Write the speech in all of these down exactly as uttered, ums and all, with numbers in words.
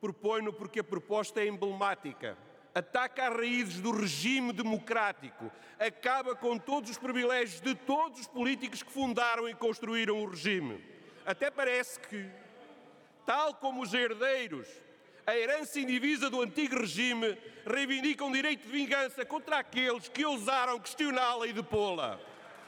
Proponho porque a proposta é emblemática. Ataca as raízes do regime democrático, acaba com todos os privilégios de todos os políticos que fundaram e construíram o regime. Até parece que, tal como os herdeiros, a herança indivisa do antigo regime, reivindicam direito de vingança contra aqueles que ousaram questioná-la e depô-la.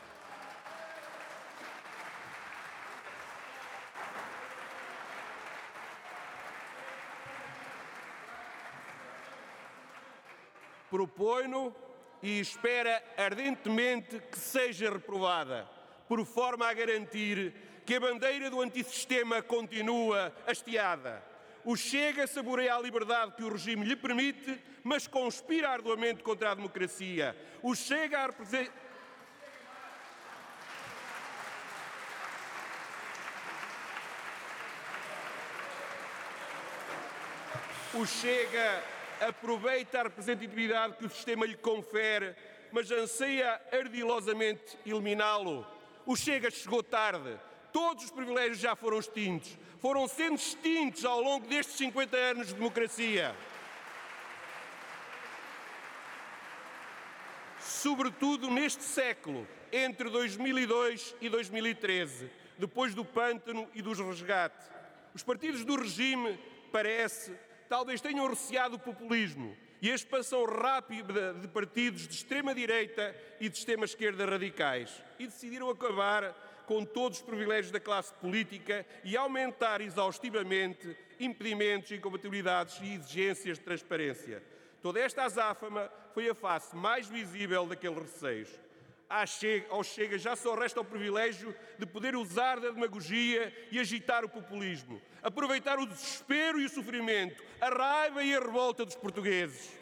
Proponho e espera ardentemente que seja reprovada, por forma a garantir que a bandeira do antissistema continua hasteada. O Chega saboreia a liberdade que o regime lhe permite, mas conspira arduamente contra a democracia. O Chega a representar... O Chega aproveita a representatividade que o sistema lhe confere, mas anseia ardilosamente eliminá-lo. O Chega chegou tarde. Todos os privilégios já foram extintos. Foram sendo extintos ao longo destes cinquenta anos de democracia. Sobretudo neste século, entre dois mil e dois e dois mil e treze, depois do pântano e dos resgates. Os partidos do regime, parece, talvez tenham receado o populismo e a expansão rápida de partidos de extrema-direita e de extrema-esquerda radicais e decidiram acabar com todos os privilégios da classe política e aumentar exaustivamente impedimentos, incompatibilidades e exigências de transparência. Toda esta azáfama foi a face mais visível daqueles receios. Ao Chega já só resta o privilégio de poder usar da demagogia e agitar o populismo, aproveitar o desespero e o sofrimento, a raiva e a revolta dos portugueses.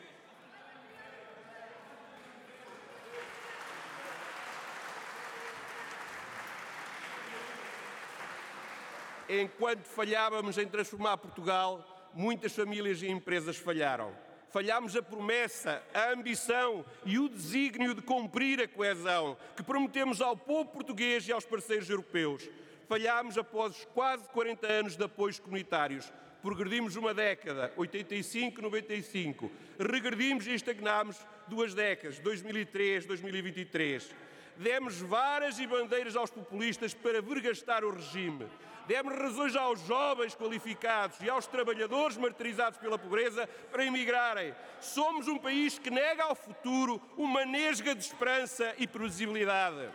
Enquanto falhávamos em transformar Portugal, muitas famílias e empresas falharam. Falhámos a promessa, a ambição e o desígnio de cumprir a coesão que prometemos ao povo português e aos parceiros europeus. Falhámos após quase quarenta anos de apoios comunitários. Progredimos uma década, oitenta e cinco, noventa e cinco. Regredimos e estagnámos duas décadas, dois mil e três, dois mil e vinte e três. Demos varas e bandeiras aos populistas para vergastar o regime. Demos razões aos jovens qualificados e aos trabalhadores martirizados pela pobreza para emigrarem. Somos um país que nega ao futuro uma nesga de esperança e previsibilidade.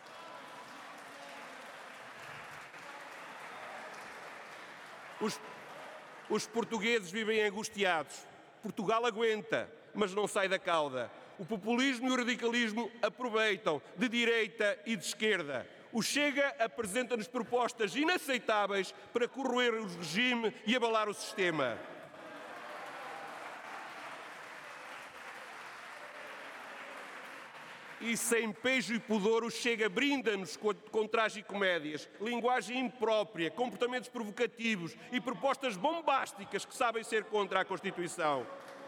Os, os portugueses vivem angustiados. Portugal aguenta, mas não sai da cauda. O populismo e o radicalismo aproveitam, de direita e de esquerda. O Chega apresenta-nos propostas inaceitáveis para corroer o regime e abalar o sistema. E sem pejo e pudor, o Chega brinda-nos com, com tragicomédias, linguagem imprópria, comportamentos provocativos e propostas bombásticas que sabem ser contra a Constituição.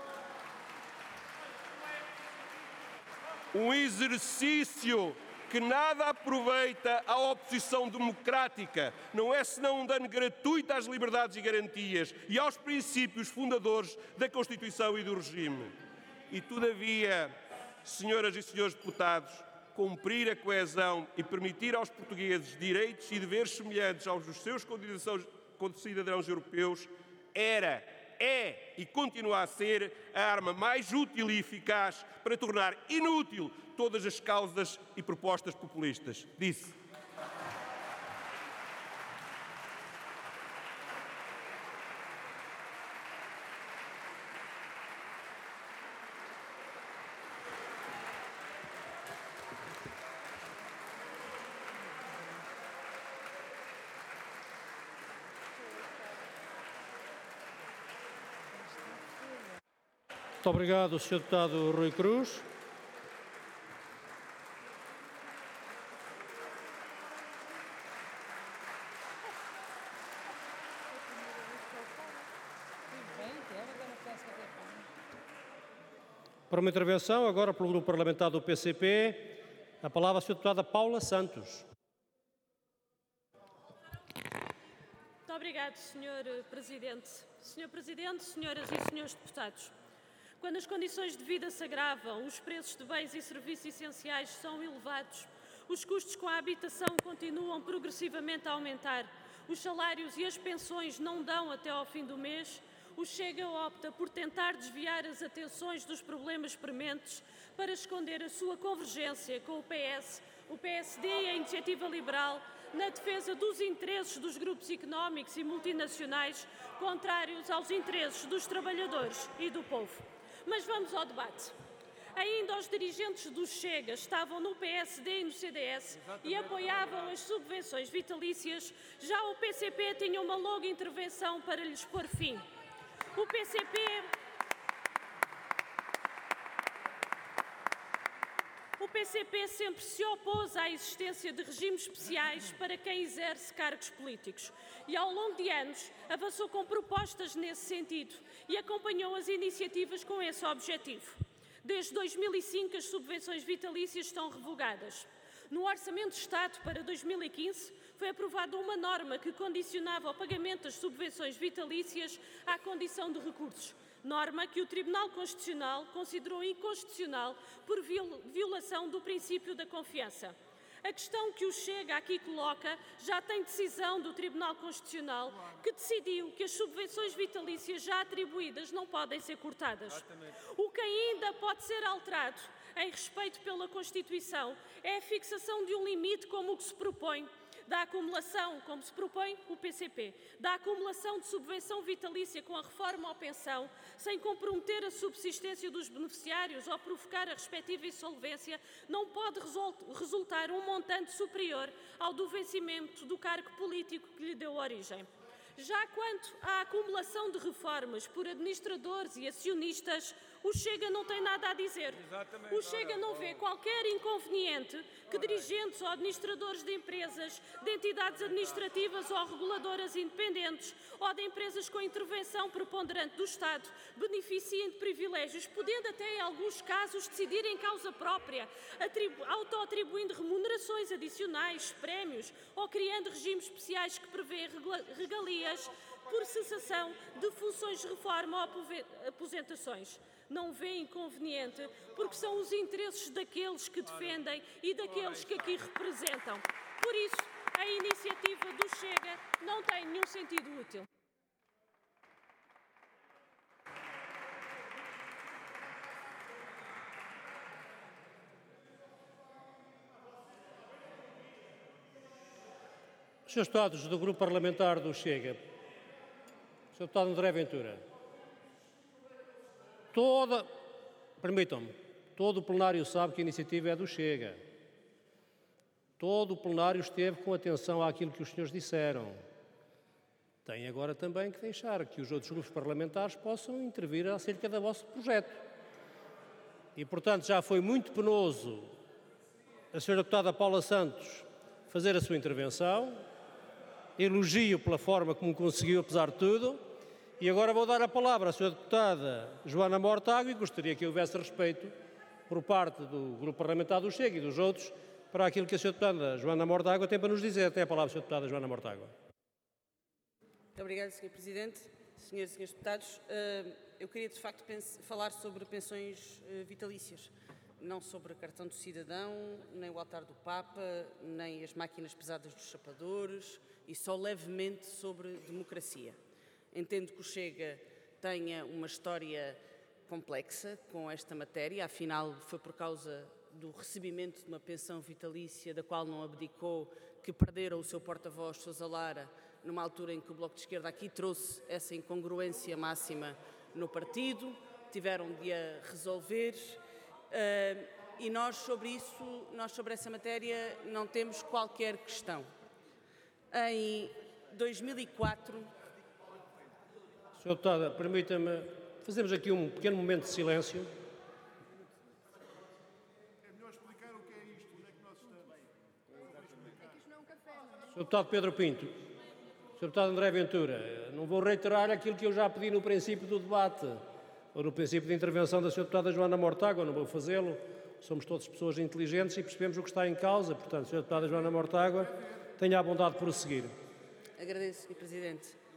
Um exercício que nada aproveita à oposição democrática, não é senão um dano gratuito às liberdades e garantias e aos princípios fundadores da Constituição e do regime. E, todavia, senhoras e senhores deputados, cumprir a coesão e permitir aos portugueses direitos e deveres semelhantes aos dos seus concidadãos europeus era, é e continua a ser a arma mais útil e eficaz para tornar inútil todas as causas e propostas populistas. Disse. Muito obrigado, senhor Deputado Rui Cruz. Para uma intervenção, agora pelo Grupo Parlamentar do P C P, a palavra a senhora Deputada Paula Santos. Muito obrigado, senhor Presidente. senhor Presidente, senhoras e senhores deputados, quando as condições de vida se agravam, os preços de bens e serviços essenciais são elevados, os custos com a habitação continuam progressivamente a aumentar, os salários e as pensões não dão até ao fim do mês, o Chega opta por tentar desviar as atenções dos problemas prementes para esconder a sua convergência com o P S, o P S D e a Iniciativa Liberal na defesa dos interesses dos grupos económicos e multinacionais contrários aos interesses dos trabalhadores e do povo. Mas vamos ao debate. Ainda os dirigentes do Chega estavam no P S D e no C D S e apoiavam as subvenções vitalícias, já o P C P tinha uma longa intervenção para lhes pôr fim. O P C P... O P C P sempre se opôs à existência de regimes especiais para quem exerce cargos políticos e, ao longo de anos, avançou com propostas nesse sentido e acompanhou as iniciativas com esse objetivo. Desde dois mil e cinco, as subvenções vitalícias estão revogadas. No Orçamento de Estado para dois mil e quinze, foi aprovada uma norma que condicionava o pagamento das subvenções vitalícias à condição de recursos. Norma que o Tribunal Constitucional considerou inconstitucional por violação do princípio da confiança. A questão que o Chega aqui coloca já tem decisão do Tribunal Constitucional que decidiu que as subvenções vitalícias já atribuídas não podem ser cortadas. O que ainda pode ser alterado em respeito pela Constituição é a fixação de um limite como o que se propõe da acumulação, como se propõe o P C P, da acumulação de subvenção vitalícia com a reforma ou pensão, sem comprometer a subsistência dos beneficiários ou provocar a respectiva insolvência, não pode resultar um montante superior ao do vencimento do cargo político que lhe deu origem. Já quanto à acumulação de reformas por administradores e acionistas, o Chega não tem nada a dizer. Exatamente. O Chega não vê qualquer inconveniente que dirigentes ou administradores de empresas, de entidades administrativas ou reguladoras independentes ou de empresas com intervenção preponderante do Estado beneficiem de privilégios, podendo até, em alguns casos, decidir em causa própria, auto-atribuindo remunerações adicionais, prémios ou criando regimes especiais que prevêem regalias por cessação de funções de reforma ou aposentações. Não vê inconveniente, porque são os interesses daqueles que defendem e daqueles que aqui representam. Por isso, a iniciativa do Chega não tem nenhum sentido útil. senhores Deputados do Grupo Parlamentar do Chega, senhor Deputado André Ventura, toda, permitam-me, todo o plenário sabe que a iniciativa é do Chega. Todo o plenário esteve com atenção àquilo que os senhores disseram. Tem agora também que deixar que os outros grupos parlamentares possam intervir acerca do vosso projeto. E, portanto, já foi muito penoso a senhora Deputada Paula Santos fazer a sua intervenção. Elogio pela forma como conseguiu, apesar de tudo. E agora vou dar a palavra à senhora Deputada Joana Mortágua e gostaria que houvesse respeito por parte do Grupo Parlamentar do Chega e dos outros para aquilo que a senhora Deputada Joana Mortágua tem para nos dizer. Tem a palavra a senhora Deputada Joana Mortágua. Muito obrigada, senhor Presidente. Senhoras e senhores deputados, eu queria de facto falar sobre pensões vitalícias, não sobre o cartão do cidadão, nem o altar do Papa, nem as máquinas pesadas dos chapadores e só levemente sobre democracia. Entendo que o Chega tenha uma história complexa com esta matéria, afinal foi por causa do recebimento de uma pensão vitalícia da qual não abdicou que perderam o seu porta-voz, Sousa Lara, numa altura em que o Bloco de Esquerda aqui trouxe essa incongruência máxima no partido, tiveram de a resolver uh, e nós sobre isso, nós sobre essa matéria não temos qualquer questão. Em dois mil e quatro... senhora Deputada, permita-me, fazemos aqui um pequeno momento de silêncio. É melhor explicar o que é isto, onde é que nós estamos. senhor Deputado Pedro Pinto, senhor Deputado André Ventura, não vou reiterar aquilo que eu já pedi no princípio do debate, ou no princípio de intervenção da senhora Deputada Joana Mortágua, não vou fazê-lo, somos todas pessoas inteligentes e percebemos o que está em causa, portanto, senhora Deputada Joana Mortágua, tenha a bondade de prosseguir. Agradeço, senhor Presidente.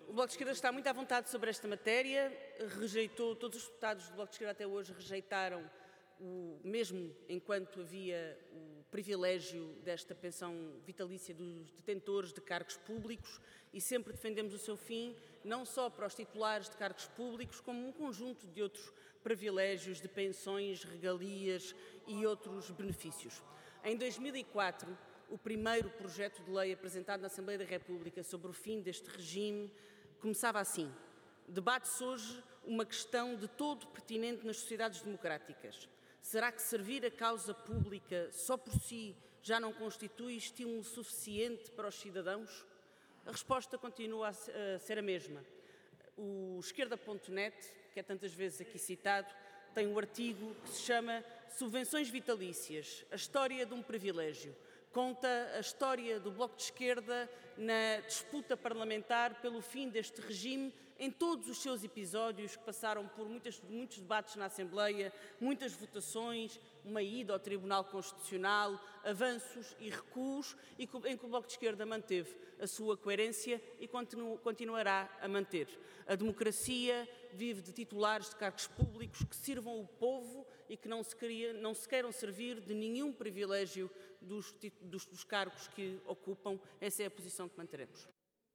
O Bloco de Esquerda está muito à vontade sobre esta matéria, rejeitou, todos os deputados do Bloco de Esquerda até hoje rejeitaram, o, mesmo enquanto havia o privilégio desta pensão vitalícia dos detentores de cargos públicos, e sempre defendemos o seu fim, não só para os titulares de cargos públicos, como um conjunto de outros privilégios, de pensões, regalias e outros benefícios. Em dois mil e quatro, o primeiro projeto de lei apresentado na Assembleia da República sobre o fim deste regime começava assim: debate-se hoje uma questão de todo pertinente nas sociedades democráticas. Será que servir a causa pública só por si já não constitui estímulo suficiente para os cidadãos? A resposta continua a ser a mesma. O esquerda ponto net, que é tantas vezes aqui citado, tem um artigo que se chama Subvenções Vitalícias, a história de um privilégio. Conta a história do Bloco de Esquerda na disputa parlamentar pelo fim deste regime, em todos os seus episódios, que passaram por muitas, muitos debates na Assembleia, muitas votações, uma ida ao Tribunal Constitucional, avanços e recuos, e em que o Bloco de Esquerda manteve a sua coerência e continu, continuará a manter. A democracia vive de titulares de cargos públicos que sirvam o povo e que não se, queria, não se queiram servir de nenhum privilégio dos, dos, dos cargos que ocupam. Essa é a posição que manteremos.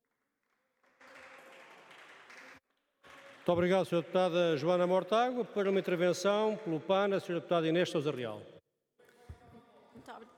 Muito obrigado, senhora Deputada Joana Mortágua. Para uma intervenção pelo P A N, a senhora Deputada Inês Sousa Real. Muito obrigada.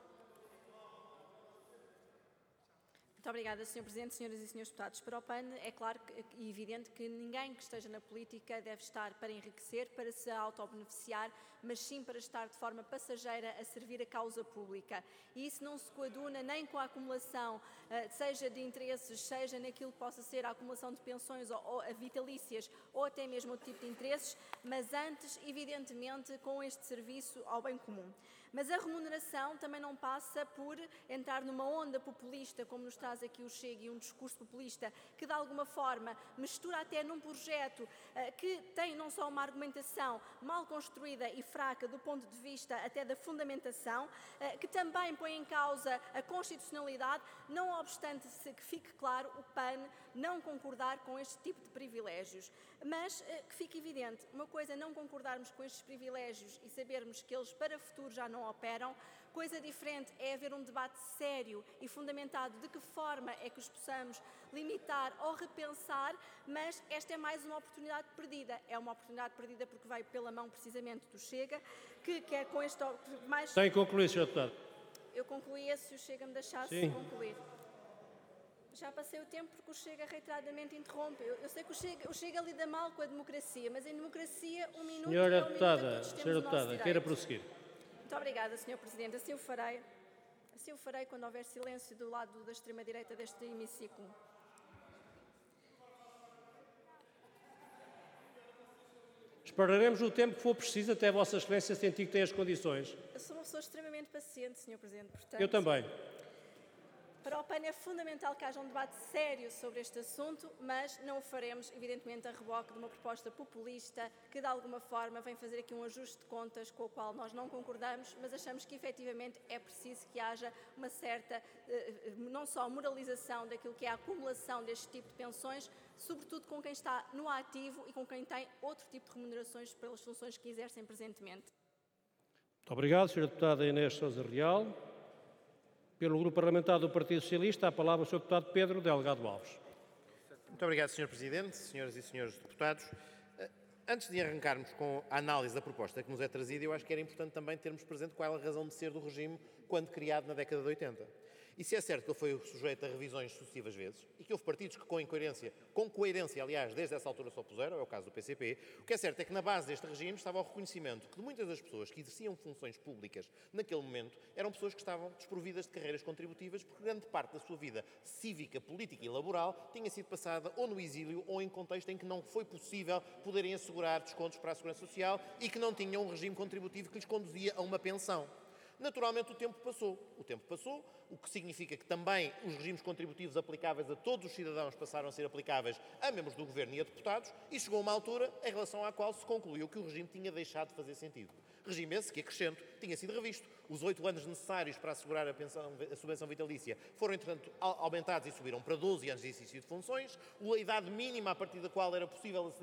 Muito obrigada, senhor Presidente, senhoras e senhores deputados. Para o P A N é claro e evidente que ninguém que esteja na política deve estar para enriquecer, para se autobeneficiar, mas sim para estar de forma passageira a servir a causa pública. E isso não se coaduna nem com a acumulação, seja de interesses, seja naquilo que possa ser a acumulação de pensões ou, ou vitalícias, ou até mesmo outro tipo de interesses, mas antes, evidentemente, com este serviço ao bem comum. Mas a remuneração também não passa por entrar numa onda populista, como nos traz aqui o Chega, e um discurso populista que, de alguma forma, mistura até num projeto uh, que tem não só uma argumentação mal construída e fraca do ponto de vista até da fundamentação, uh, que também põe em causa a constitucionalidade, não obstante se que fique claro o P A N não concordar com este tipo de privilégios. Mas uh, que fique evidente, uma coisa é não concordarmos com estes privilégios e sabermos que eles para o futuro já não operam, coisa diferente é haver um debate sério e fundamentado de que forma é que os possamos limitar ou repensar, mas esta é mais uma oportunidade perdida. É uma oportunidade perdida porque vai pela mão precisamente do Chega, que quer com este mais... Tem que concluir, senhor Deputado. Eu concluía se o Chega me deixasse Sim. concluir. Já passei o tempo porque o Chega reiteradamente interrompe. Eu, eu sei que o Chega, o Chega lida mal com a democracia, mas em democracia um minuto Senhora é um Deputada, minuto a todos temos senhora o nosso Deputada, direito. queira prosseguir. Muito obrigada, senhor Presidente. Assim o farei. Assim o farei quando houver silêncio do lado da extrema-direita deste hemiciclo. Esperaremos o tempo que for preciso até a Vossa Excelência sentir que tem as condições. Eu sou uma pessoa extremamente paciente, senhor Presidente. Portanto, Eu também. Para o P A N é fundamental que haja um debate sério sobre este assunto, mas não o faremos, evidentemente, a reboque de uma proposta populista que, de alguma forma, vem fazer aqui um ajuste de contas com o qual nós não concordamos, mas achamos que, efetivamente, é preciso que haja uma certa, não só moralização daquilo que é a acumulação deste tipo de pensões, sobretudo com quem está no ativo e com quem tem outro tipo de remunerações pelas funções que exercem presentemente. Muito obrigado, senhora Deputada Inês Sousa Real. Pelo Grupo Parlamentar do Partido Socialista, a palavra ao senhor Deputado Pedro Delgado Alves. Muito obrigado, senhor Presidente, senhoras e senhores deputados. Antes de arrancarmos com a análise da proposta que nos é trazida, eu acho que era importante também termos presente qual é a razão de ser do regime quando criado na década de oitenta. E se é certo que ele foi sujeito a revisões sucessivas vezes, e que houve partidos que com incoerência, com coerência, aliás, desde essa altura se opuseram, é o caso do P C P, o que é certo é que na base deste regime estava o reconhecimento que muitas das pessoas que exerciam funções públicas naquele momento eram pessoas que estavam desprovidas de carreiras contributivas porque grande parte da sua vida cívica, política e laboral tinha sido passada ou no exílio ou em contexto em que não foi possível poderem assegurar descontos para a Segurança Social e que não tinham um regime contributivo que lhes conduzia a uma pensão. Naturalmente, o tempo passou. O tempo passou, o que significa que também os regimes contributivos aplicáveis a todos os cidadãos passaram a ser aplicáveis a membros do Governo e a deputados, e chegou a uma altura em relação à qual se concluiu que o regime tinha deixado de fazer sentido. Regime esse que, acrescento, tinha sido revisto. Os oito anos necessários para assegurar a, pensão, a subvenção vitalícia foram, entretanto, aumentados e subiram para doze anos de exercício de funções. A idade mínima a partir da qual era possível aceder